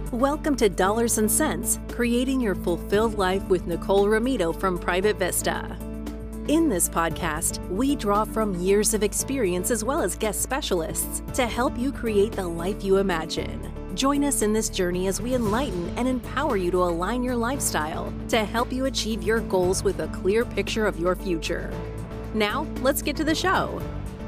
Welcome to Dollars and Cents, Creating Your Fulfilled Life with Nicole Ramito from Private Vista. In this podcast, we draw from years of experience as well as guest specialists to help you create the life you imagine. Join us in this journey as we enlighten and empower you to align your lifestyle to help you achieve your goals with a clear picture of your future. Now, let's get to the show.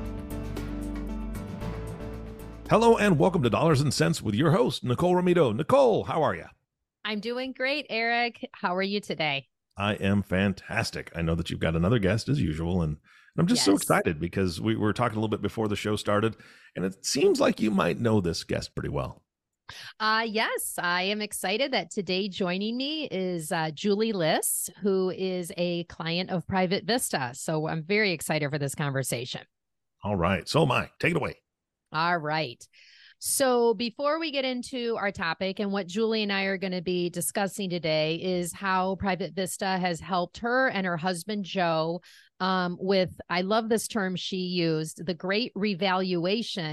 Hello and welcome to Dollars and Cents with your host, Nicole Ramito. Nicole, how are you? I'm doing great, Eric. How are you today? I am fantastic. I know that you've got another guest as usual, and I'm just so excited because we were talking a little bit before the show started, and it seems like you might know this guest pretty well. Yes, I am excited that today joining me is Julie Liss, who is a client of Private Vista. So I'm very excited for this conversation. All right. So am I. Take it away. All right. So before we get into our topic and what Julie and I are going to be discussing today is how Private Vista has helped her and her husband, Joe, with, I love this term she used, the great revaluation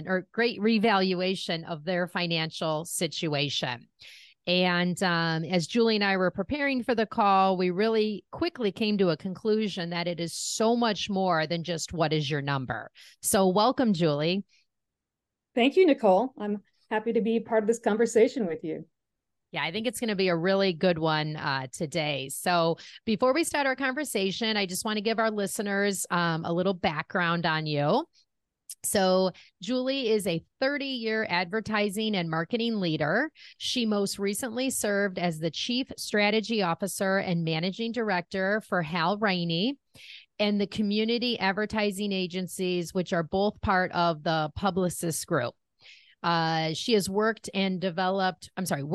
of their financial situation. And as Julie and I were preparing for the call, we really quickly came to a conclusion that it is so much more than just what is your number. So welcome, Julie. Thank you, Nicole. I'm happy to be part of this conversation with you. Yeah, I think it's going to be a really good one today. So before we start our conversation, I just want to give our listeners a little background on you. So Julie is a 30-year advertising and marketing leader. She most recently served as the Chief Strategy Officer and Managing Director for Hal Rainey and the community advertising agencies, which are both part of the Publicis Group. She has worked with and developed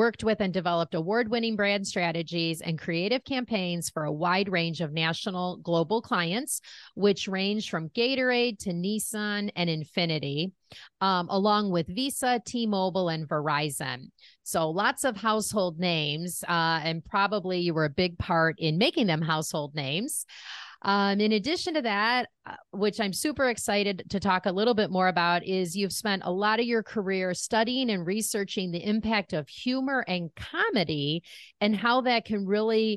award-winning brand strategies and creative campaigns for a wide range of national global clients, which range from Gatorade to Nissan and Infinity, along with Visa, T-Mobile, and Verizon. So lots of household names, and probably you were a big part in making them household names. In addition to that, which I'm super excited to talk a little bit more about, is you've spent a lot of your career studying and researching the impact of humor and comedy and how that can really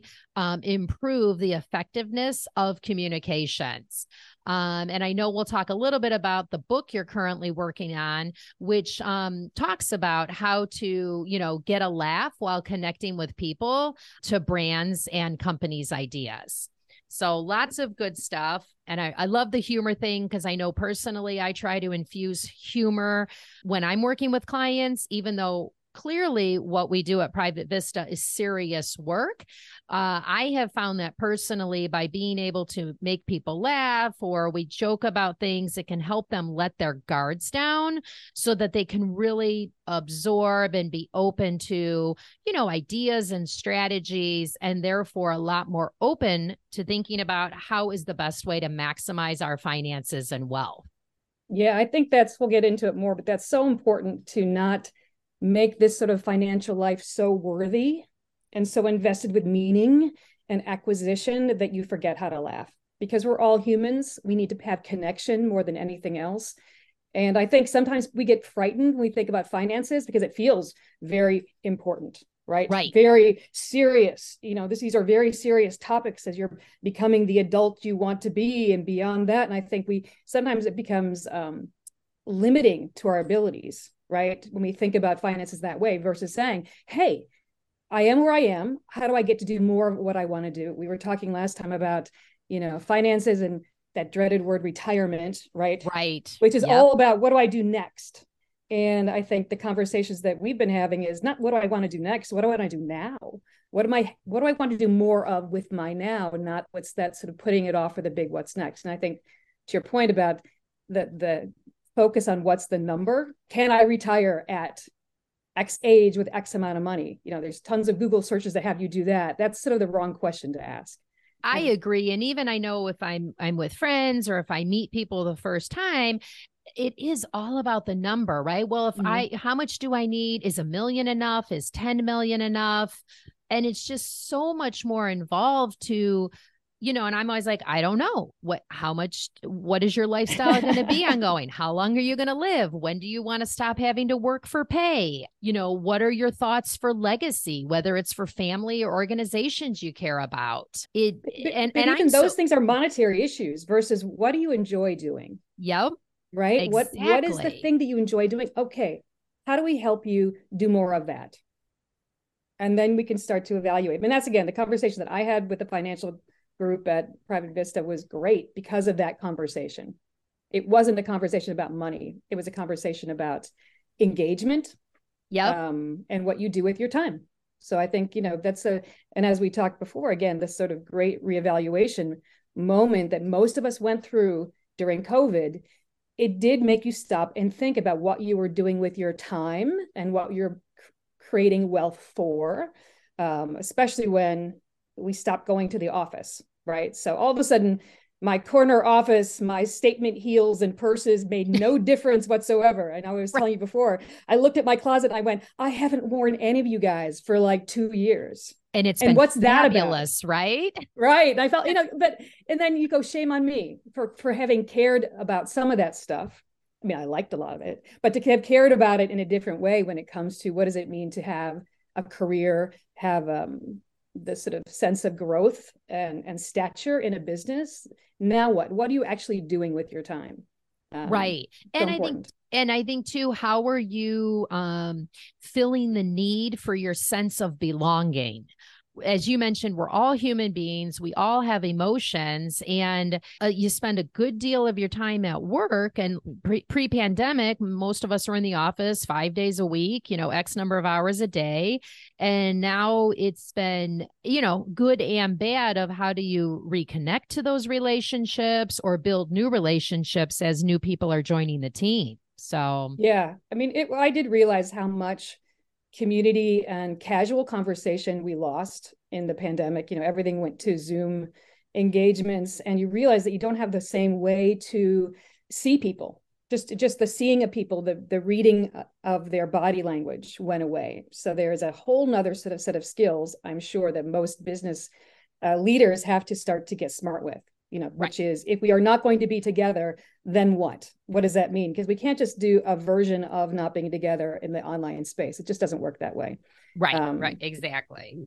improve the effectiveness of communications. And I know we'll talk a little bit about the book you're currently working on, which talks about how to, get a laugh while connecting with people to brands and companies' ideas. So lots of good stuff. And I love the humor thing because I know personally I try to infuse humor when I'm working with clients, even though clearly what we do at Private Vista is serious work. I have found that personally by being able to make people laugh or we joke about things, it can help them let their guards down so that they can really absorb and be open to, ideas and strategies, and therefore a lot more open to thinking about how is the best way to maximize our finances and wealth. Yeah, I think we'll get into it more, but that's so important to not make this sort of financial life so worthy and so invested with meaning and acquisition that you forget how to laugh. Because we're all humans, we need to have connection more than anything else. And I think sometimes we get frightened when we think about finances because it feels very important, right? Right. Very serious. These are very serious topics as you're becoming the adult you want to be and beyond that. And I think sometimes it becomes limiting to our abilities, right? When we think about finances that way versus saying, hey, I am where I am. How do I get to do more of what I want to do? We were talking last time about, finances and that dreaded word retirement, right? Right. Which is all about what do I do next? And I think the conversations that we've been having is not what do I want to do next? What do I want to do now? What do I want to do more of with my now? And not what's that sort of putting it off for the big what's next. And I think to your point about the focus on what's the number. Can I retire at X age with X amount of money? There's tons of Google searches that have you do that. That's sort of the wrong question to ask. I agree. And even I know if I'm with friends or if I meet people the first time, it is all about the number, right? Well, how much do I need? Is $1 million enough? Is 10 million enough? And it's just so much more involved to and I'm always like, I don't know what is your lifestyle going to be ongoing? How long are you going to live? When do you want to stop having to work for pay? What are your thoughts for legacy, whether it's for family or organizations you care about? Even those things are monetary issues versus what do you enjoy doing? Yep. Right. Exactly. What is the thing that you enjoy doing? Okay. How do we help you do more of that? And then we can start to evaluate. And that's, again, the conversation that I had with the financial group at Private Vista was great because of that conversation. It wasn't a conversation about money. It was a conversation about engagement. And what you do with your time. So I think, and as we talked before, again, this sort of great reevaluation moment that most of us went through during COVID, it did make you stop and think about what you were doing with your time and what you're creating wealth for, especially when we stopped going to the office, right? So all of a sudden, my corner office, my statement heels and purses made no difference whatsoever. And I was telling you before, I looked at my closet and I went, I haven't worn any of you guys for like 2 years. And what's fabulous, that about? Right? Right. And I felt, and then you go, shame on me for having cared about some of that stuff. I mean, I liked a lot of it, but to have cared about it in a different way when it comes to what does it mean to have a career, have the sort of sense of growth and stature in a business. Now what are you actually doing with your time? Right. And I think too, how are you filling the need for your sense of belonging? As you mentioned, we're all human beings. We all have emotions, and you spend a good deal of your time at work. And pre-pandemic, most of us are in the office 5 days a week, X number of hours a day. And now it's been, good and bad of how do you reconnect to those relationships or build new relationships as new people are joining the team. So, yeah, I mean, I did realize how much community and casual conversation we lost in the pandemic. Everything went to Zoom engagements, and you realize that you don't have the same way to see people. Just the seeing of people, the reading of their body language went away. So there's a whole nother set of skills, I'm sure, that most business leaders have to start to get smart with. Which is, if we are not going to be together, then what? What does that mean? Because we can't just do a version of not being together in the online space. It just doesn't work that way. Right. Exactly.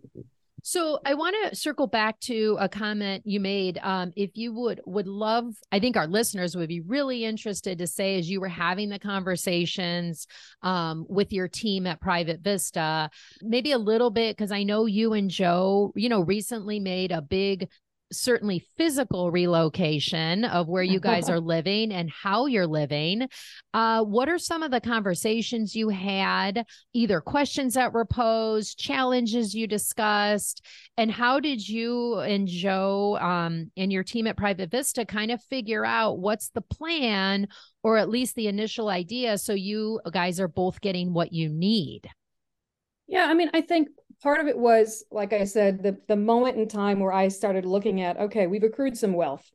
So I want to circle back to a comment you made. If you would love, I think our listeners would be really interested to say, as you were having the conversations with your team at Private Vista, maybe a little bit, because I know you and Joe, recently made a big, certainly physical relocation of where you guys are living and how you're living. What are some of the conversations you had, either questions that were posed, challenges you discussed, and how did you and Joe and your team at Private Vista kind of figure out what's the plan, or at least the initial idea, so you guys are both getting what you need? Yeah, I mean, I think part of it was, like I said, the moment in time where I started looking at, okay, we've accrued some wealth,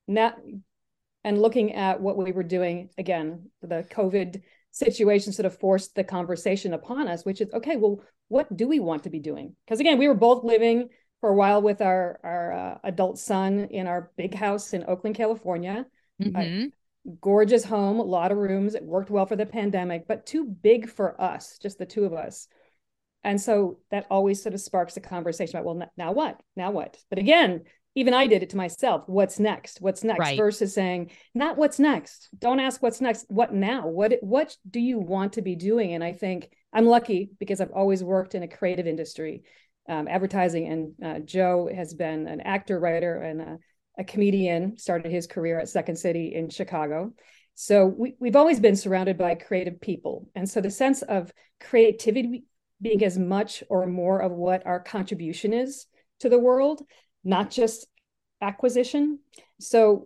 and looking at what we were doing. Again, the COVID situation sort of forced the conversation upon us, which is, okay, well, what do we want to be doing? Because again, we were both living for a while with our adult son in our big house in Oakland, California. Mm-hmm. Gorgeous home, a lot of rooms. It worked well for the pandemic, but too big for us, just the two of us. And so that always sort of sparks a conversation about, well, now what? Now what? But again, even I did it to myself. What's next? What's next? Right. Versus saying, not what's next. Don't ask what's next. What now? What do you want to be doing? And I think I'm lucky because I've always worked in a creative industry, advertising. And Joe has been an actor, writer, and a comedian, started his career at Second City in Chicago. So we've always been surrounded by creative people. And so the sense of creativity being as much or more of what our contribution is to the world, not just acquisition. So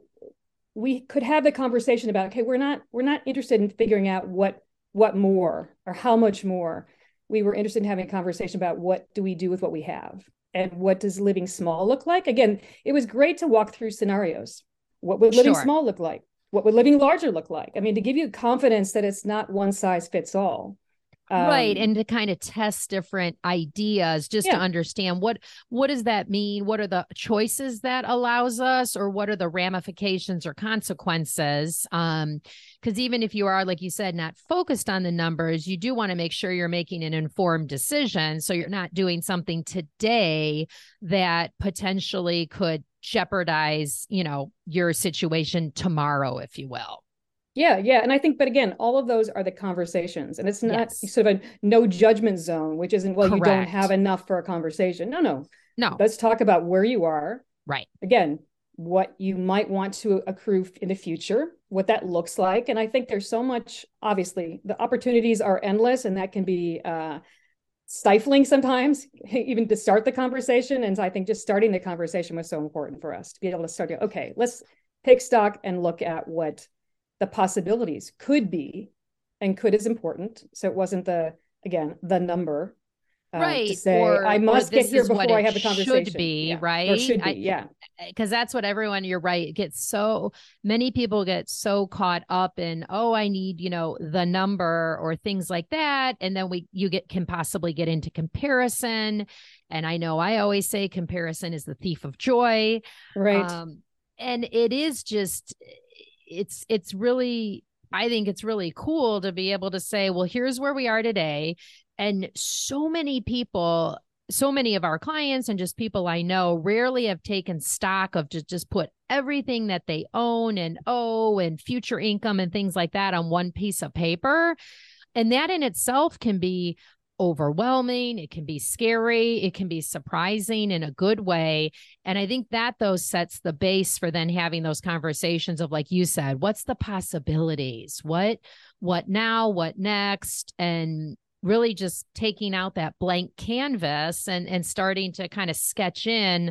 we could have the conversation about, okay, we're not interested in figuring out what more or how much more. We were interested in having a conversation about what do we do with what we have, and what does living small look like? Again, it was great to walk through scenarios. What would living small look like? What would living larger look like? I mean, to give you confidence that it's not one size fits all. Right. And to kind of test different ideas just to understand what does that mean? What are the choices that allows us, or what are the ramifications or consequences? Because even if you are, like you said, not focused on the numbers, you do want to make sure you're making an informed decision. So you're not doing something today that potentially could jeopardize, your situation tomorrow, if you will. Yeah. And I think, but again, all of those are the conversations, and it's not sort of a no judgment zone, which isn't, well, Correct. You don't have enough for a conversation. No. Let's talk about where you are. Right. Again, what you might want to accrue in the future, what that looks like. And I think there's so much, obviously, the opportunities are endless, and that can be stifling sometimes, even to start the conversation. And so I think just starting the conversation was so important for us to be able to start, okay, let's take stock and look at what the possibilities could be, and could is important. So it wasn't the number, right? To say, I must get here before I have a conversation. Should be, right? Or should be, because that's what everyone, you're right, many people get so caught up in, I need, the number or things like that. And then can possibly get into comparison. And I know I always say comparison is the thief of joy. Right. And it is just, it's really, I think it's really cool to be able to say, well, here's where we are today. And so many of our clients and just people I know rarely have taken stock of just put everything that they own and owe and future income and things like that on one piece of paper. And that in itself can be overwhelming. It can be scary. It can be surprising in a good way. And I think that though sets the base for then having those conversations of, like you said, what's the possibilities? What now? What next? And really just taking out that blank canvas and starting to kind of sketch in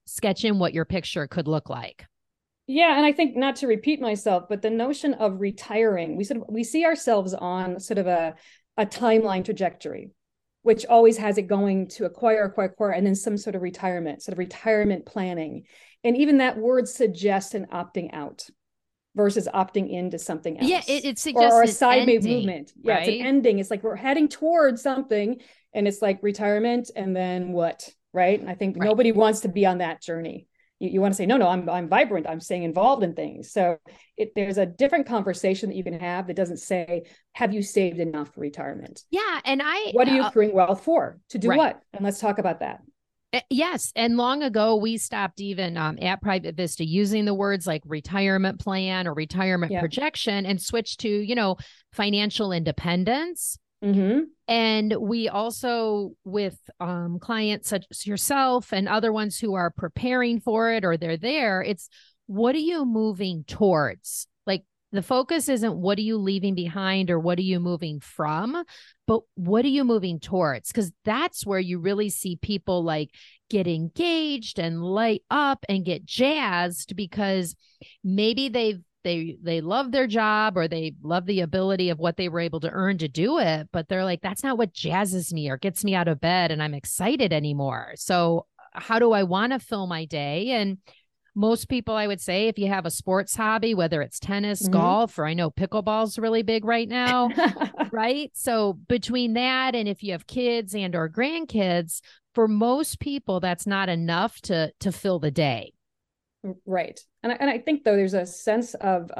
what your picture could look like. Yeah. And I think, not to repeat myself, but the notion of retiring, we see ourselves on sort of a timeline trajectory, which always has it going to acquire, and then some sort of retirement planning. And even that word suggests an opting out versus opting into something else. Yeah, it suggests or a side movement. Yeah, right? It's an ending. It's like we're heading towards something, and it's like retirement, and then what, right? And I think nobody wants to be on that journey. You want to say, no, I'm vibrant. I'm staying involved in things. So there's a different conversation that you can have that doesn't say, have you saved enough for retirement? Yeah. And what are you accruing wealth for? To do what? And let's talk about that. Yes. And long ago, we stopped even at Private Vista using the words like retirement plan or retirement projection, and switched to, financial independence. Mm-hmm. And we also, with clients such as yourself and other ones who are preparing for it or they're there, it's, what are you moving towards? Like, the focus isn't what are you leaving behind or what are you moving from, but what are you moving towards? Because that's where you really see people like get engaged and light up and get jazzed, because maybe they love their job or they love the ability of what they were able to earn to do it, but they're like, that's not what jazzes me or gets me out of bed and I'm excited anymore. So how do I want to fill my day? And most people, I would say, if you have a sports hobby, whether it's tennis, golf, or I know pickleball's really big right now, right? So between that, and if you have kids and or grandkids, for most people, that's not enough to fill the day. Right. And I think, though, there's a sense of,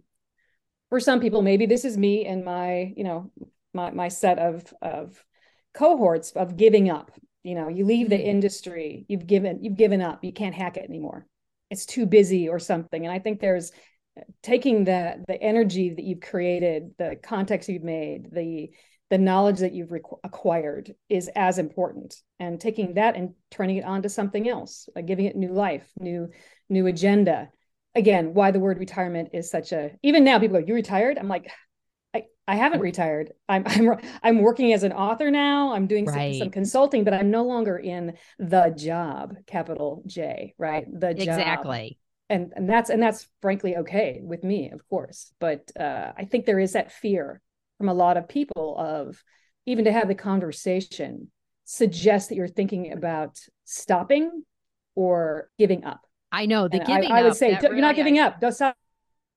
for some people, maybe this is me and my, my set of cohorts of giving up. You leave the industry, you've given up, you can't hack it anymore. It's too busy or something. And I think there's taking the energy that you've created, the context you've made, the knowledge that you've acquired is as important, and taking that and turning it on to something else, like giving it new life, new agenda. Again, why the word retirement is such a, even now people go, you retired? I'm like, I haven't retired. I'm working as an author now. I'm doing some consulting, but I'm no longer in the job, capital J, right? The job. Exactly. And that's frankly okay with me, of course. But I think there is that fear from a lot of people of, even to have the conversation suggests that you're thinking about stopping or giving up. I know the and giving I would up, say, you're not giving up. Don't stop.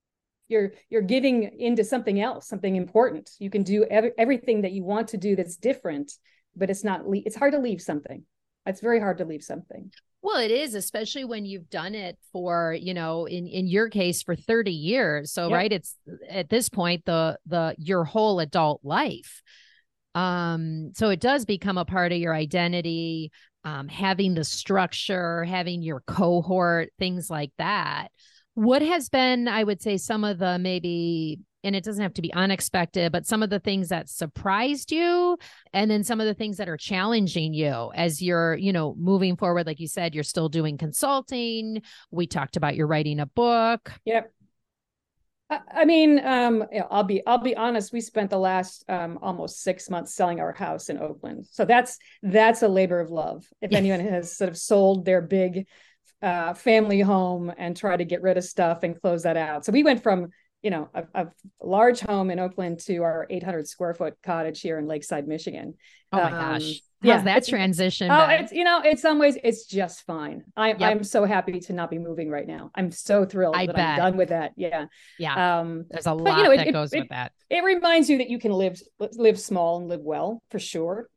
you're giving into something else, something important. You can do everything that you want to do that's different, but it's hard to leave something. It's very hard to leave something. Well, it is, especially when you've done it for, in your case for 30 years. So, right. It's at this point, your whole adult life. So it does become a part of your identity, having the structure, having your cohort, things like that. What has been, I would say, some of the maybe, and it doesn't have to be unexpected, but some of the things that surprised you, and then some of the things that are challenging you as you're, moving forward? Like you said, you're still doing consulting. We talked about you're writing a book. Yep. I mean, I'll be honest. We spent the last almost 6 months selling our house in Oakland. So that's a labor of love. If anyone has sort of sold their big family home and try to get rid of stuff and close that out. So we went from, a large home in Oakland to our 800 square foot cottage here in Lakeside, Michigan. Oh my gosh. How's that transition? It's, in some ways it's just fine. I'm so happy to not be moving right now. I'm so thrilled that I'm done with that. Yeah. Yeah. There's a lot that goes with that. It reminds you that you can live small and live well, for sure.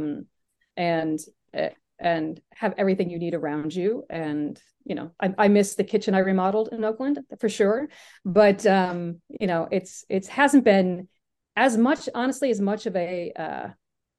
And have everything you need around you. And, I miss the kitchen I remodeled in Oakland, for sure. But, it hasn't been as much of a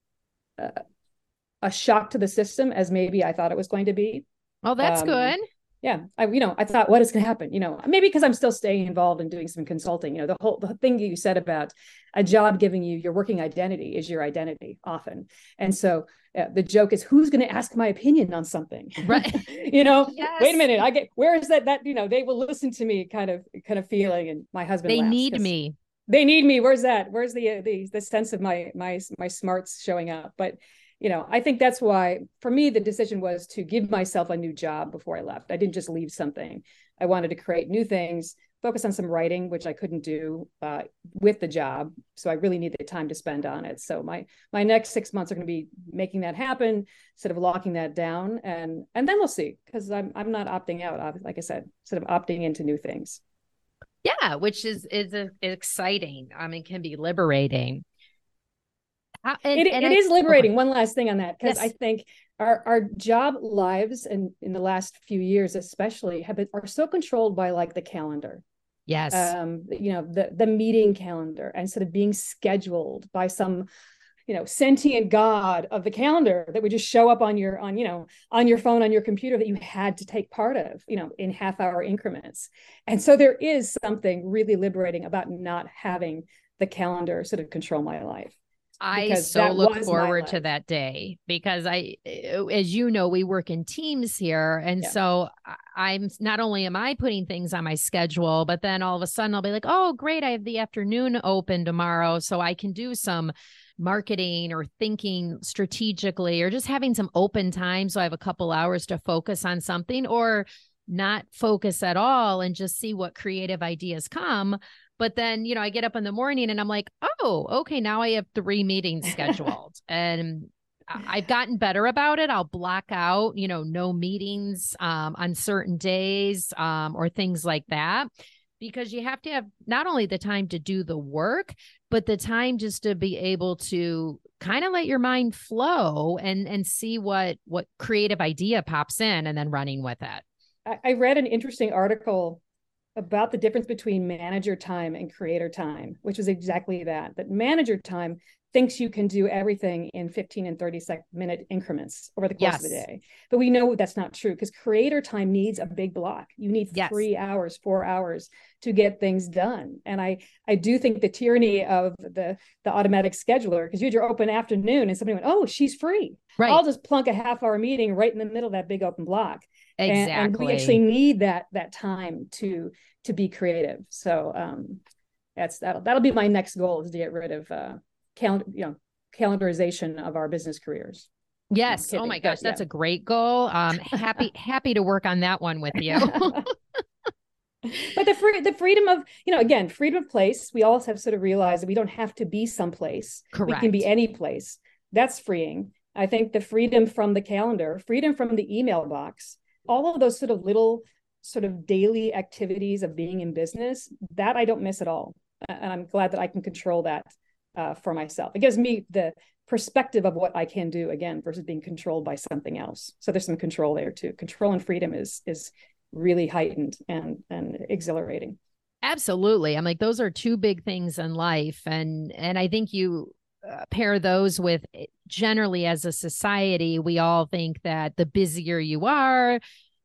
shock to the system as maybe I thought it was going to be. Oh, that's good. Yeah. I thought, what is going to happen? Maybe because I'm still staying involved and doing some consulting, the thing you said about a job giving you your working identity is your identity often. And so the joke is, who's going to ask my opinion on something? Right. Yes. Wait a minute. where is that, they will listen to me kind of feeling. And my husband, they need me. They need me. Where's that? Where's the sense of my smarts showing up? But I think that's why, for me, the decision was to give myself a new job before I left. I didn't just leave something. I wanted to create new things, focus on some writing, which I couldn't do with the job. So I really needed time to spend on it. So my next 6 months are going to be making that happen, sort of locking that down. And then we'll see, because I'm not opting out, like I said, sort of opting into new things. Yeah, which is exciting. Can be liberating. It is liberating. Okay. One last thing on that, because I think our job lives, and in the last few years especially, are so controlled by like the calendar. Yes. The meeting calendar, and sort of being scheduled by some sentient god of the calendar that would just show up on your phone, on your computer, that you had to take part of in half-hour increments. And so there is something really liberating about not having the calendar sort of control my life. I so look forward to that day, because as you know, we work in teams here. And so I'm not only am I putting things on my schedule, but then all of a sudden I'll be like, oh, great, I have the afternoon open tomorrow, so I can do some marketing or thinking strategically, or just having some open time. So I have a couple hours to focus on something, or not focus at all and just see what creative ideas come. But then, I get up in the morning and I'm like, oh, okay, now I have 3 meetings scheduled. And I've gotten better about it. I'll block out, no meetings on certain days or things like that, because you have to have not only the time to do the work, but the time just to be able to kind of let your mind flow and see what creative idea pops in, and then running with it. I read an interesting article about the difference between manager time and creator time, which was exactly that manager time thinks you can do everything in 15 and 30-minute increments over the course of the day. But we know that's not true, because creator time needs a big block. You need 3 hours, 4 hours to get things done. And I do think the tyranny of the automatic scheduler, because you had your open afternoon and somebody went, oh, she's free. Right. I'll just plunk a half-hour meeting right in the middle of that big open block. Exactly. And we actually need that time to be creative. So that'll be my next goal, is to get rid of calendarization of our business careers. Yes. Oh my gosh, that's a great goal. Happy to work on that one with you. But the freedom of, again, freedom of place. We all have sort of realized that we don't have to be someplace. Correct. We can be any place. That's freeing. I think the freedom from the calendar, freedom from the email box, all of those sort of little sort of daily activities of being in business, that I don't miss at all. And I'm glad that I can control that for myself. It gives me the perspective of what I can do, again, versus being controlled by something else. So there's some control there too. Control and freedom is really heightened and exhilarating. Absolutely. I'm like, those are two big things in life. And I think you pair those with, generally as a society, we all think that the busier you are,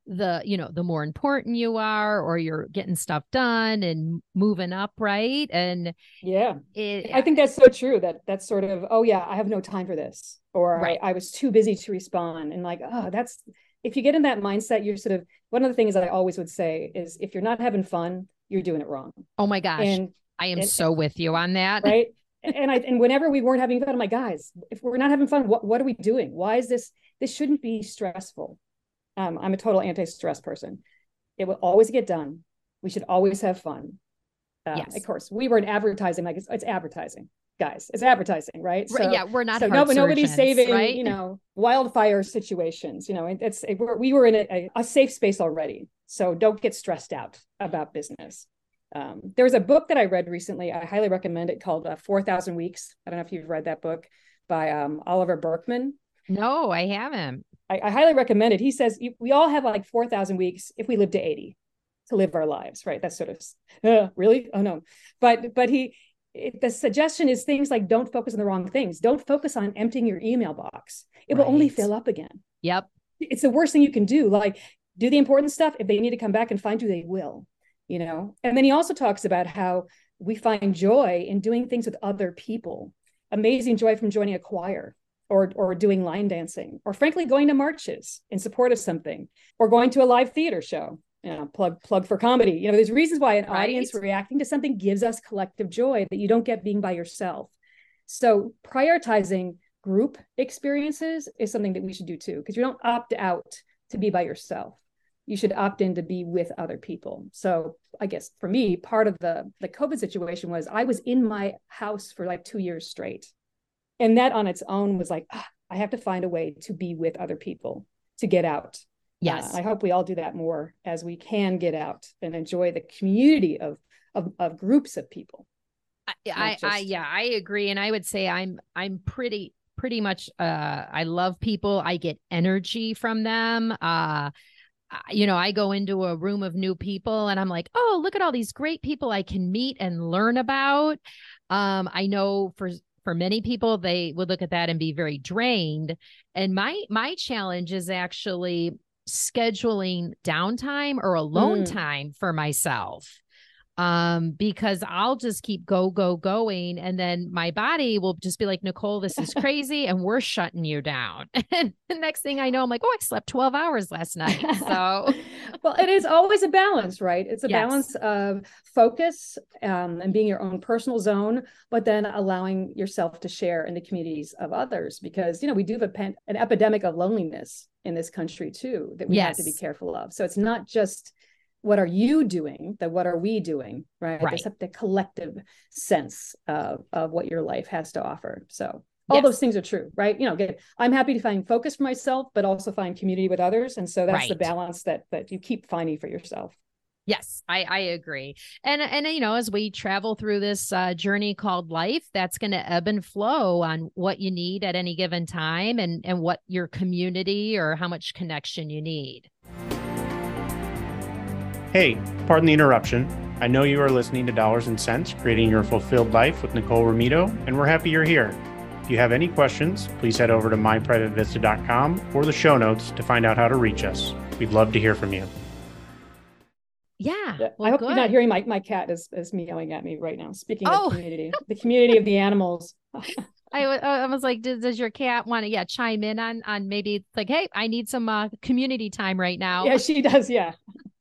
the more important you are, or you're getting stuff done and moving up. Right. And yeah, I think that's so true, that's sort of, oh yeah, I have no time for this, or right. I was too busy to respond. And like, oh, if you get in that mindset, you're sort of, one of the things I always would say is, if you're not having fun, you're doing it wrong. Oh my gosh. And I am so with you on that. Right. And whenever we weren't having fun, I'm like, guys, if we're not having fun, what are we doing? Why is this shouldn't be stressful. I'm a total anti-stress person. It will always get done. We should always have fun. Yes. Of course, we were in advertising, like it's advertising, guys. It's advertising, right? So, yeah, we're not. So nobody's saving, right? Wildfire situations. We were in a safe space already. So don't get stressed out about business. There was a book that I read recently. I highly recommend it, called 4,000 Weeks. I don't know if you've read that book, by Oliver Burkeman. No, I haven't. I highly recommend it. He says we all have like 4,000 weeks if we live to 80 to live our lives, right? That's sort of, really? Oh no. But the suggestion is things like, don't focus on the wrong things. Don't focus on emptying your email box. It will only fill up again. Yep. It's the worst thing you can do. Like, do the important stuff. If they need to come back and find you, they will, And then he also talks about how we find joy in doing things with other people. Amazing joy from joining a choir, or doing line dancing, or frankly, going to marches in support of something, or going to a live theater show, plug for comedy. There's reasons why an audience reacting to something gives us collective joy that you don't get being by yourself. So prioritizing group experiences is something that we should do too, because you don't opt out to be by yourself. You should opt in to be with other people. So I guess for me, part of the COVID situation was I was in my house for like 2 years straight. And that on its own was like, I have to find a way to be with other people, to get out. Yes. I hope we all do that more as we can get out and enjoy the community of groups of people. I agree. And I would say I'm pretty much, I love people. I get energy from them. I go into a room of new people and I'm like, oh, look at all these great people I can meet and learn about. I know for many people, they would look at that and be very drained. And my challenge is actually scheduling downtime or alone time for myself. Because I'll just keep going. And then my body will just be like, Nicole, this is crazy. And we're shutting you down. And the next thing I know, I'm like, oh, I slept 12 hours last night. So, well, it is always a balance, right? It's a balance of focus and being your own personal zone, but then allowing yourself to share in the communities of others, because, we do have an epidemic of loneliness in this country too, that we have to be careful of. So it's not just, what are you doing? What are we doing? Right. There's the collective sense of what your life has to offer. So all those things are true, right? I'm happy to find focus for myself, but also find community with others. And so that's the balance that you keep finding for yourself. Yes, I agree. And as we travel through this journey called life, that's going to ebb and flow on what you need at any given time and what your community or how much connection you need. Hey, pardon the interruption. I know you are listening to Dollars and Cents, Creating Your Fulfilled Life with Nicole Romito, and we're happy you're here. If you have any questions, please head over to myprivatevista.com or the show notes to find out how to reach us. We'd love to hear from you. Yeah. Well, I hope you're not hearing my cat is meowing at me right now. Speaking of community, the community of the animals. I was like, does your cat want to chime in on maybe it's like, hey, I need some community time right now. Yeah, she does. Yeah.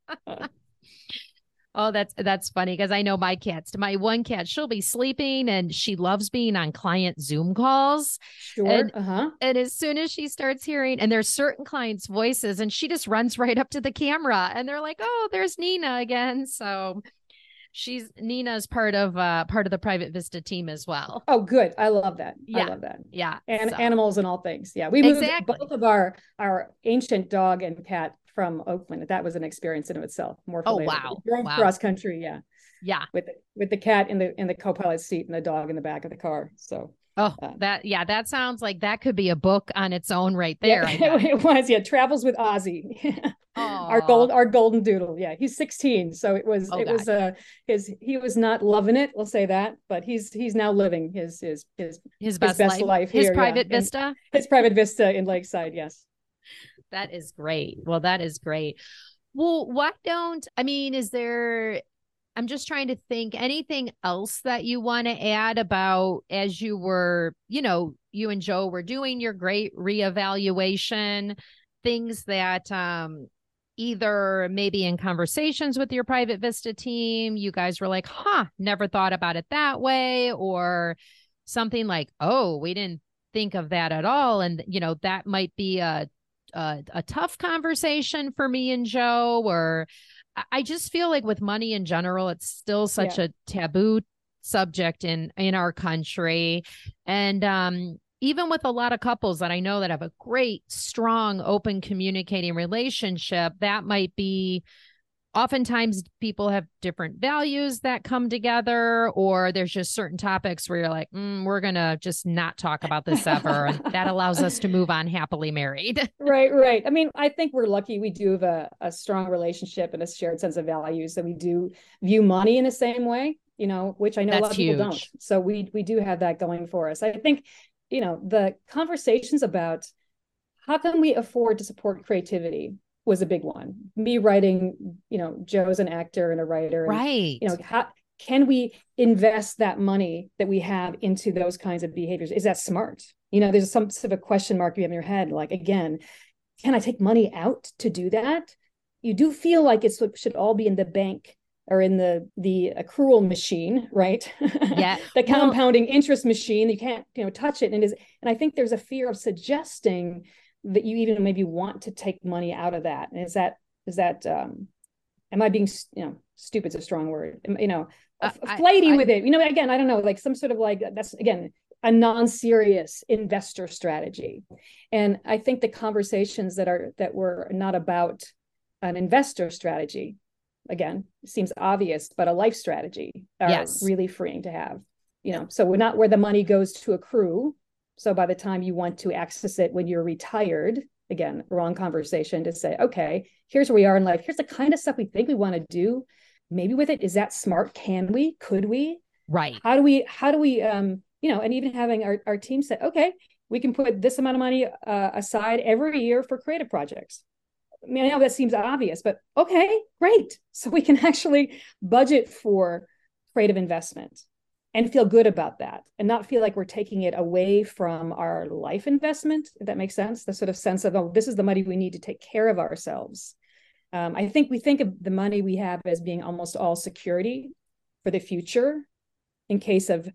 Oh, that's funny, because I know my one cat, she'll be sleeping and she loves being on client Zoom calls. Sure. And as soon as she starts hearing, and there's certain clients' voices, and she just runs right up to the camera and they're like, oh, there's Nina again. So Nina's part of the Private Vista team as well. Oh, good. I love that. Yeah. I love that. Yeah. And animals and all things. Yeah. We moved both of our ancient dog and cat from Oakland. That was an experience in itself. More for Oh, later. wow. We drove Wow. cross country. Yeah. Yeah. With the cat in the co-pilot seat and the dog in the back of the car. So Oh, that sounds like that could be a book on its own right there. Yeah, it was. Yeah. Travels with Ozzy. Our golden doodle. Yeah. He's 16. So he was not loving it. We'll say that, but he's now living his best life here. His private vista. His private vista in Lakeside. Yes. That is great. Well, that is great. Well, I'm just trying to think anything else that you want to add about as you were, you and Joe were doing your great reevaluation, things that either maybe in conversations with your Private Vista team, you guys were like, never thought about it that way, or something like, oh, we didn't think of that at all. And, that might be a tough conversation for me and Joe, or I just feel like with money in general, it's still such a taboo subject in our country. And even with a lot of couples that I know that have a great, strong, open communicating relationship, that might be oftentimes people have different values that come together, or there's just certain topics where you're like, we're going to just not talk about this ever. And that allows us to move on happily married. Right. I mean, I think we're lucky. We do have a strong relationship and a shared sense of values, that we do view money in the same way, which I know a lot of people don't. So we do have that going for us. I think, the conversations about how can we afford to support creativity was a big one. Me writing, Joe's an actor and a writer. Right. And, how can we invest that money that we have into those kinds of behaviors? Is that smart? There's some sort of a question mark you have in your head. Like, again, can I take money out to do that? You do feel like it should all be in the bank or in the accrual machine, right? Yeah. The compounding interest machine. You can't, touch it. And I think there's a fear of suggesting that you even maybe want to take money out of that. And is that am I being, stupid's a strong word, flighty with it, again, I don't know, like some sort of like, that's again, a non-serious investor strategy. And I think the conversations that were not about an investor strategy, again, it seems obvious, but a life strategy are really freeing to have, so we're not where the money goes to accrue. So by the time you want to access it when you're retired, again, wrong conversation to say, okay, here's where we are in life. Here's the kind of stuff we think we want to do. Maybe with it, is that smart? Can we? Could we? Right. How do we? And even having our team say, okay, we can put this amount of money aside every year for creative projects. I mean, I know that seems obvious, but okay, great. So we can actually budget for creative investment and feel good about that, and not feel like we're taking it away from our life investment, if that makes sense. The sort of sense of, oh, this is the money we need to take care of ourselves. I think we think of the money we have as being almost all security for the future in case of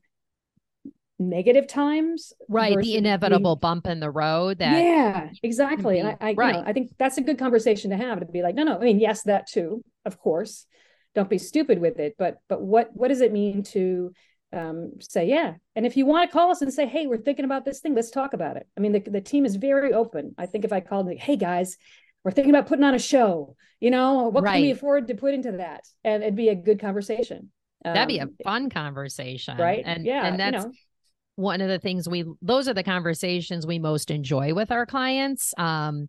negative times. Right. The inevitable bump in the road. Yeah, exactly. And I think that's a good conversation to have, to be like, no, I mean, yes, that too, of course. Don't be stupid with it. But what does it mean to say, yeah. And if you want to call us and say, hey, we're thinking about this thing, let's talk about it. I mean, the team is very open. I think if I called like, hey guys, we're thinking about putting on a show, what can we afford to put into that? And it'd be a good conversation. That'd be a fun conversation. Right. And that's one of the things those are the conversations we most enjoy with our clients. And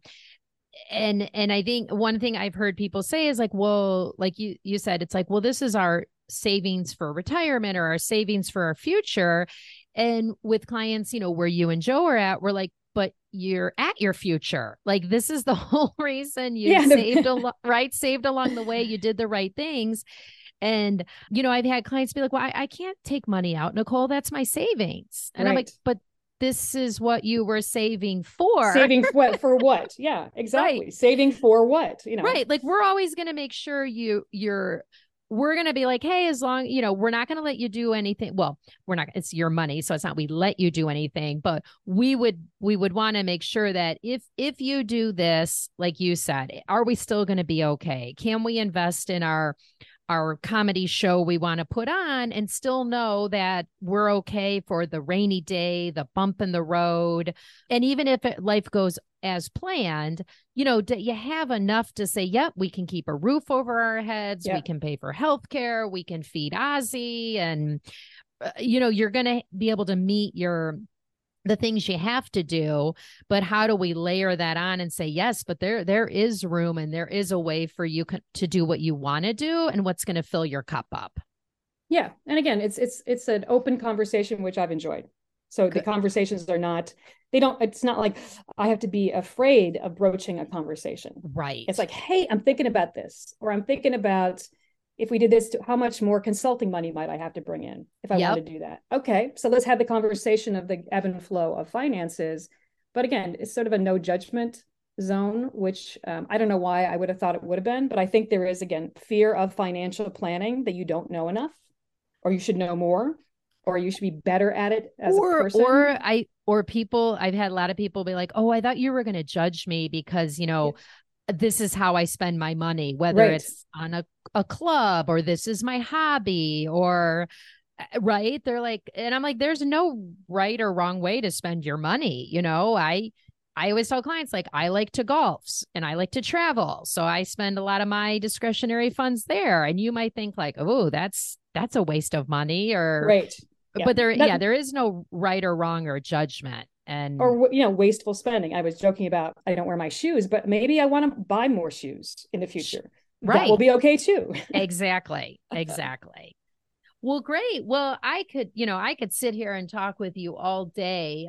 I think one thing I've heard people say is like, well, like you said, it's like, well, this is our savings for retirement or our savings for our future. And with clients, where you and Joe are at, we're like, but you're at your future. Like, this is the whole reason you saved saved along the way. You did the right things. And, I've had clients be like, well, I can't take money out, Nicole, that's my savings. And I'm like, but this is what you were saving for. Saving for what? Yeah, exactly. Right. Saving for what? Right. Like, we're always going to make sure we're going to be like, hey, as long, we're not going to let you do anything. Well, we're not, it's your money. So it's not, we let you do anything, but we would want to make sure that if you do this, like you said, are we still going to be okay? Can we invest in our our comedy show we want to put on and still know that we're okay for the rainy day, the bump in the road. And even if life goes as planned, you have enough to say, yep, we can keep a roof over our heads. Yeah. We can pay for healthcare. We can feed Ozzy. And, you're going to be able to meet the things you have to do, but how do we layer that on and say, yes, but there is room and there is a way for you to do what you want to do and what's going to fill your cup up. Yeah. And again, it's an open conversation, which I've enjoyed. So the conversations are not, it's not like I have to be afraid of broaching a conversation. Right. It's like, hey, I'm thinking about this, or I'm thinking about, if we did this, how much more consulting money might I have to bring in if I want to do that? Okay, so let's have the conversation of the ebb and flow of finances. But again, it's sort of a no judgment zone, which I don't know why I would have thought it would have been, but I think there is, again, fear of financial planning, that you don't know enough, or you should know more, or you should be better at it as a person. I've had a lot of people be like, oh, I thought you were going to judge me because, this is how I spend my money, whether it's on a club or this is my hobby or right. They're like, and I'm like, there's no right or wrong way to spend your money. I always tell clients, like, I like to golf and I like to travel. So I spend a lot of my discretionary funds there. And you might think like, oh, that's a waste of money right. Yeah. But there is no right or wrong or judgment. Or wasteful spending. I was joking about I don't wear my shoes, but maybe I want to buy more shoes in the future. Right. That will be okay too. Exactly. Well, great. Well, I could sit here and talk with you all day.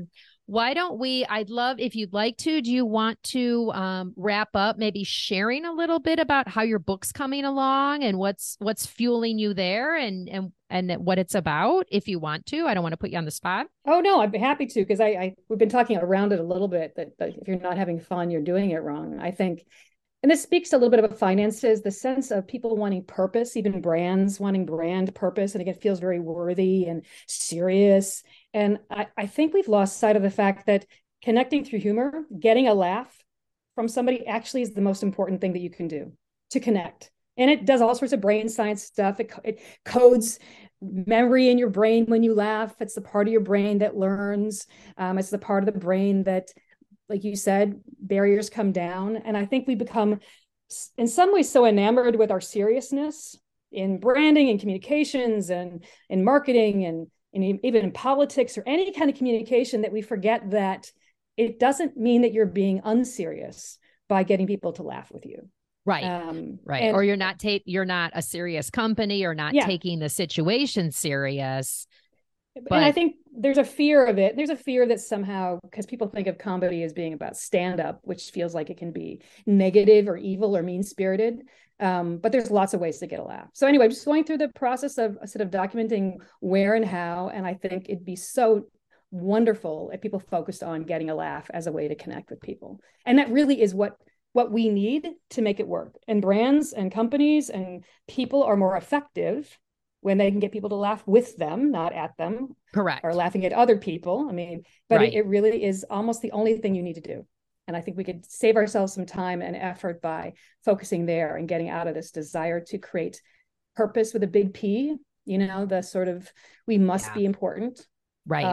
Why don't I'd love, if you'd like to, do you want to wrap up maybe sharing a little bit about how your book's coming along and what's fueling you there and what it's about, if you want to? I don't want to put you on the spot. Oh, no, I'd be happy to, because we've been talking around it a little bit, that if you're not having fun, you're doing it wrong. I think, and this speaks to a little bit about finances, the sense of people wanting purpose, even brands wanting brand purpose. And again, it feels very worthy and serious. And I think we've lost sight of the fact that connecting through humor, getting a laugh from somebody actually is the most important thing that you can do to connect. And it does all sorts of brain science stuff. It codes memory in your brain when you laugh. It's the part of your brain that learns. It's the part of the brain that, like you said, barriers come down. And I think we become, in some ways, so enamored with our seriousness in branding and communications and in marketing and even in politics or any kind of communication, that we forget that it doesn't mean that you're being unserious by getting people to laugh with you. Right. Right. Or you're not a serious company, or not taking the situation serious. But and I think there's a fear of it. There's a fear that somehow, because people think of comedy as being about stand-up, which feels like it can be negative or evil or mean-spirited. But there's lots of ways to get a laugh. So anyway, just going through the process of sort of documenting where and how. And I think it'd be so wonderful if people focused on getting a laugh as a way to connect with people. And that really is what we need to make it work. And brands and companies and people are more effective when they can get people to laugh with them, not at them. Correct. Or laughing at other people. I mean, but it really is almost the only thing you need to do. And I think we could save ourselves some time and effort by focusing there and getting out of this desire to create purpose with a big P, the sort of, we must be important. Right.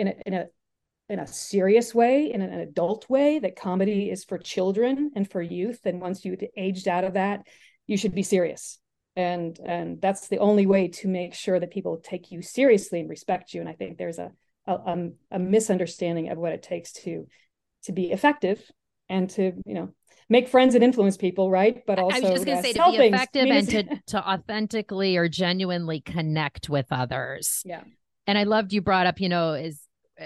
In a serious way, in an adult way, that comedy is for children and for youth. And once you've aged out of that, you should be serious. And that's the only way to make sure that people take you seriously and respect you. And I think there's a misunderstanding of what it takes to be effective and to, make friends and influence people, right? But also, I was just going to say, to be effective and to authentically or genuinely connect with others. Yeah. And I loved you brought up, is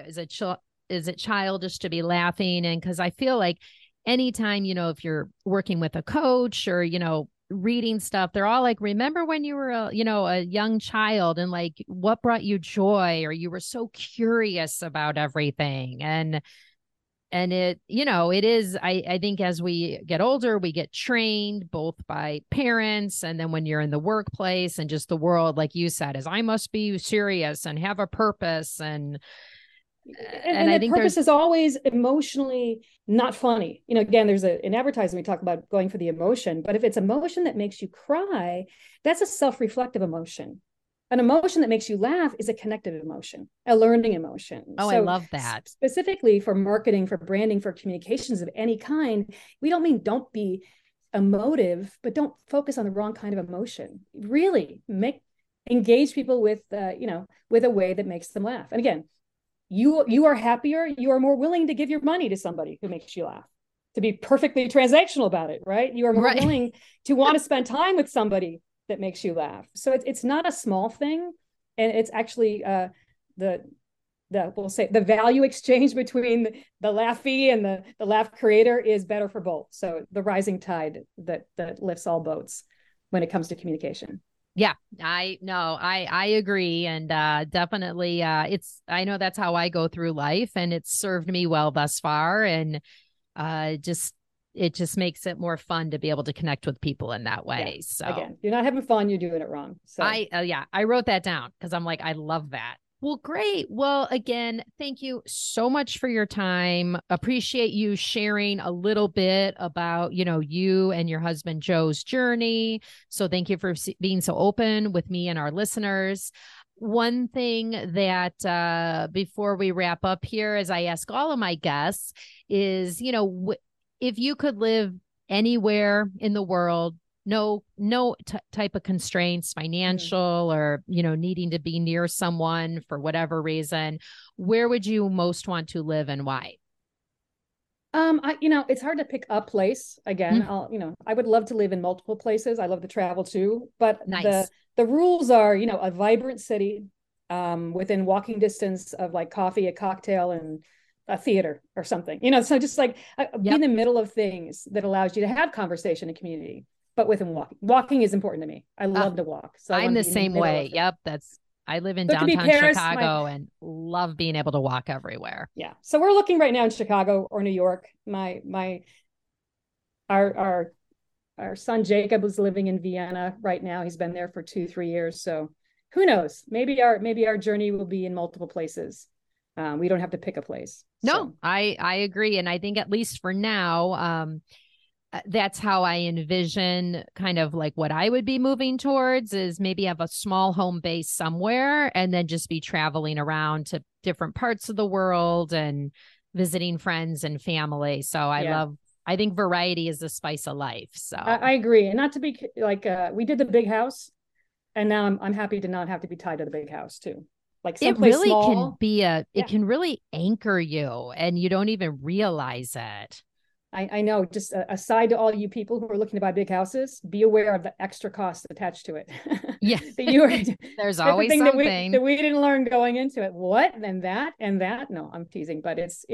it childish to be laughing? And because I feel like anytime, if you're working with a coach or, reading stuff, they're all like, remember when you were a young child and like what brought you joy, or you were so curious about everything. And it, it is, I think as we get older, we get trained both by parents, and then when you're in the workplace and just the world, like you said, is I must be serious and have a purpose. And And I the think purpose is always emotionally not funny. Again, there's in advertising, we talk about going for the emotion, but if it's emotion that makes you cry, that's a self-reflective emotion. An emotion that makes you laugh is a connected emotion, a learning emotion. Oh, so I love that. Specifically for marketing, for branding, for communications of any kind, we don't mean don't be emotive, but don't focus on the wrong kind of emotion. Really engage people with, with a way that makes them laugh. And again, you are happier, you are more willing to give your money to somebody who makes you laugh. To be perfectly transactional about it, right? You are more willing to want to spend time with somebody that makes you laugh. So it's not a small thing, and it's actually we'll say the value exchange between the laughy and the laugh creator is better for both. So the rising tide that lifts all boats when it comes to communication. Yeah, I agree. And definitely I know that's how I go through life, and it's served me well thus far. And it just makes it more fun to be able to connect with people in that way. Yeah. So again, you're not having fun, you're doing it wrong. So I wrote that down because I'm like, I love that. Well, great. Well, again, thank you so much for your time. Appreciate you sharing a little bit about, you and your husband Joe's journey. So thank you for being so open with me and our listeners. One thing that before we wrap up here, as I ask all of my guests, is, if you could live anywhere in the world, no type of constraints, financial or, needing to be near someone for whatever reason, where would you most want to live and why? It's hard to pick a place. Again, I would love to live in multiple places. I love to travel too, but nice. The rules are, a vibrant city, within walking distance of like coffee, a cocktail, and a theater or something, so just like be in the middle of things that allows you to have conversation and community. But within walking is important to me. I love to walk. So I'm the same way. Yep. I live in downtown Chicago and love being able to walk everywhere. Yeah. So we're looking right now in Chicago or New York. Our son Jacob is living in Vienna right now. He's been there for 2-3 years. So who knows? Maybe our journey will be in multiple places. We don't have to pick a place. No, so. I agree. And I think at least for now, that's how I envision kind of like what I would be moving towards is maybe have a small home base somewhere and then just be traveling around to different parts of the world and visiting friends and family. So I think variety is the spice of life. So I agree. And not to be like, we did the big house and now I'm happy to not have to be tied to the big house too. Like it really small, can be it can really anchor you and you don't even realize it. I know, just aside to all you people who are looking to buy big houses, be aware of the extra costs attached to it. Yeah. There's always something that we didn't learn going into it. What? And that. No, I'm teasing, but it's,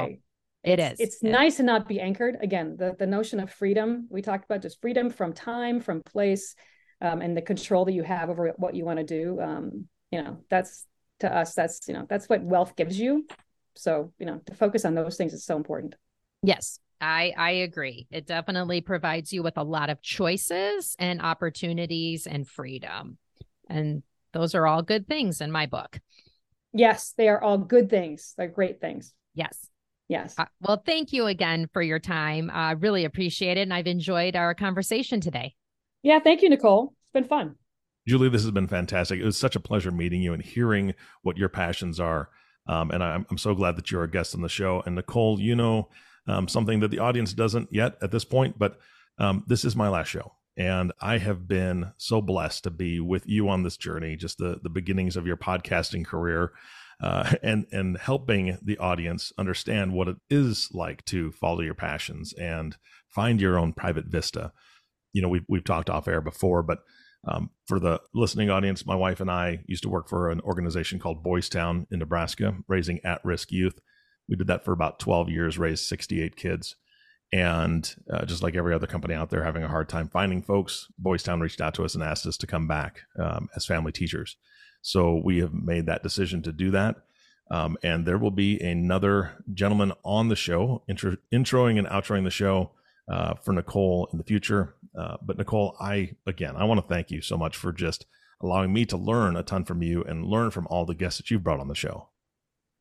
it's nice to not be anchored. Again, the notion of freedom, we talked about just freedom from time, from place, and the control that you have over what you want to do. That's to us, that's what wealth gives you. So, to focus on those things is so important. Yes. I agree. It definitely provides you with a lot of choices and opportunities and freedom. And those are all good things in my book. Yes, they are all good things. They're great things. Yes. Yes. Well, thank you again for your time. I really appreciate it. And I've enjoyed our conversation today. Yeah. Thank you, Nicole. It's been fun. Julie, this has been fantastic. It was such a pleasure meeting you and hearing what your passions are. And I'm so glad that you're a guest on the show. And Nicole, something that the audience doesn't yet at this point, but this is my last show. And I have been so blessed to be with you on this journey, just the beginnings of your podcasting career, and helping the audience understand what it is like to follow your passions and find your own private vista. We've talked off air before, but for the listening audience, my wife and I used to work for an organization called Boys Town in Nebraska, raising at-risk youth. We did that for about 12 years, raised 68 kids. And just like every other company out there having a hard time finding folks, Boys Town reached out to us and asked us to come back as family teachers. So we have made that decision to do that. And there will be another gentleman on the show, introing and outroing the show for Nicole in the future. But Nicole, I want to thank you so much for just allowing me to learn a ton from you and learn from all the guests that you've brought on the show.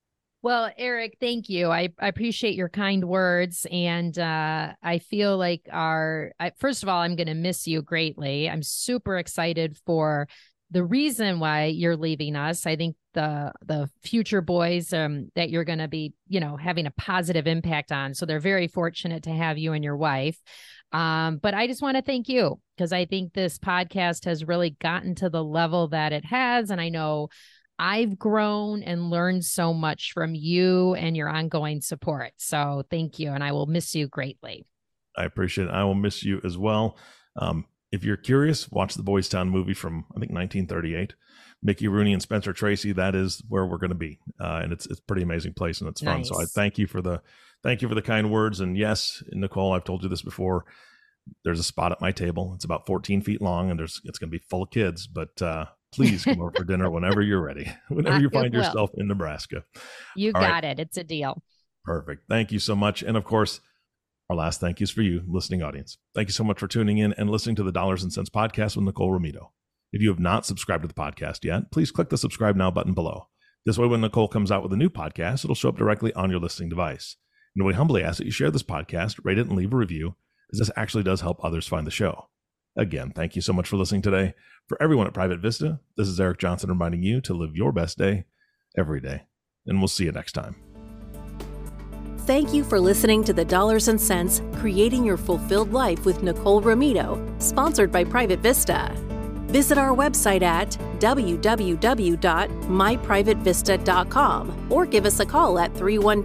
Well, Eric, thank you. I appreciate your kind words. And I feel like first of all, I'm going to miss you greatly. I'm super excited for the reason why you're leaving us. I think the future boys that you're going to be, having a positive impact on. So they're very fortunate to have you and your wife. But I just want to thank you because I think this podcast has really gotten to the level that it has. And I know I've grown and learned so much from you and your ongoing support. So thank you. And I will miss you greatly. I appreciate it. I will miss you as well. If you're curious, watch the Boys Town movie from, I think, 1938. Mickey Rooney and Spencer Tracy. That is where we're going to be. And it's a pretty amazing place and it's fun. Nice. So I thank you for the kind words. And yes, Nicole, I've told you this before. There's a spot at my table. It's about 14 feet long and it's going to be full of kids, but, please come over for dinner whenever you're ready, whenever you find yourself in Nebraska. You got it. It's a deal. Perfect. Thank you so much. And of course, our last thank yous for you, listening audience. Thank you so much for tuning in and listening to the Dollars and Cents podcast with Nicole Romito. If you have not subscribed to the podcast yet, please click the subscribe now button below. This way, when Nicole comes out with a new podcast, it'll show up directly on your listening device. And we humbly ask that you share this podcast, rate it, and leave a review, as this actually does help others find the show. Again, thank you so much for listening today. For everyone at Private Vista, this is Eric Johnson reminding you to live your best day every day. And we'll see you next time. Thank you for listening to the Dollars and Cents, Creating Your Fulfilled Life with Nicole Romito, sponsored by Private Vista. Visit our website at www.myprivatevista.com or give us a call at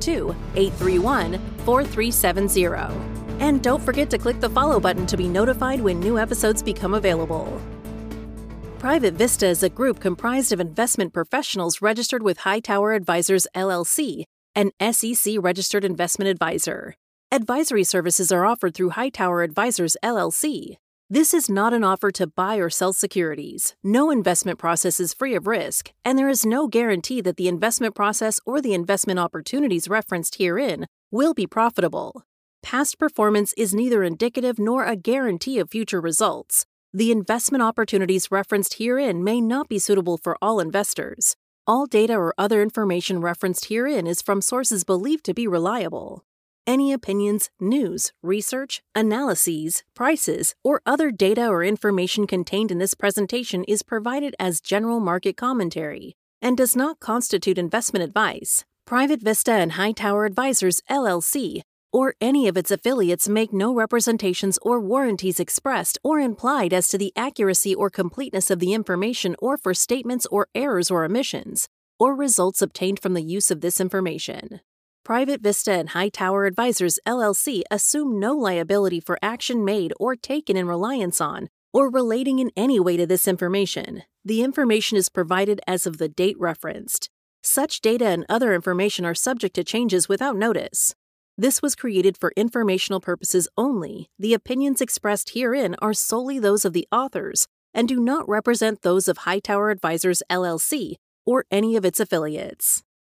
312-831-4370. And don't forget to click the follow button to be notified when new episodes become available. Private Vista is a group comprised of investment professionals registered with Hightower Advisors, LLC, an SEC-registered investment advisor. Advisory services are offered through Hightower Advisors, LLC. This is not an offer to buy or sell securities. No investment process is free of risk, and there is no guarantee that the investment process or the investment opportunities referenced herein will be profitable. Past performance is neither indicative nor a guarantee of future results. The investment opportunities referenced herein may not be suitable for all investors. All data or other information referenced herein is from sources believed to be reliable. Any opinions, news, research, analyses, prices, or other data or information contained in this presentation is provided as general market commentary and does not constitute investment advice. Private Vista and Hightower Advisors, LLC, or any of its affiliates make no representations or warranties expressed or implied as to the accuracy or completeness of the information or for statements or errors or omissions, or results obtained from the use of this information. Private Vista and Hightower Advisors, LLC assume no liability for action made or taken in reliance on or relating in any way to this information. The information is provided as of the date referenced. Such data and other information are subject to changes without notice. This was created for informational purposes only. The opinions expressed herein are solely those of the authors and do not represent those of Hightower Advisors, LLC, or any of its affiliates.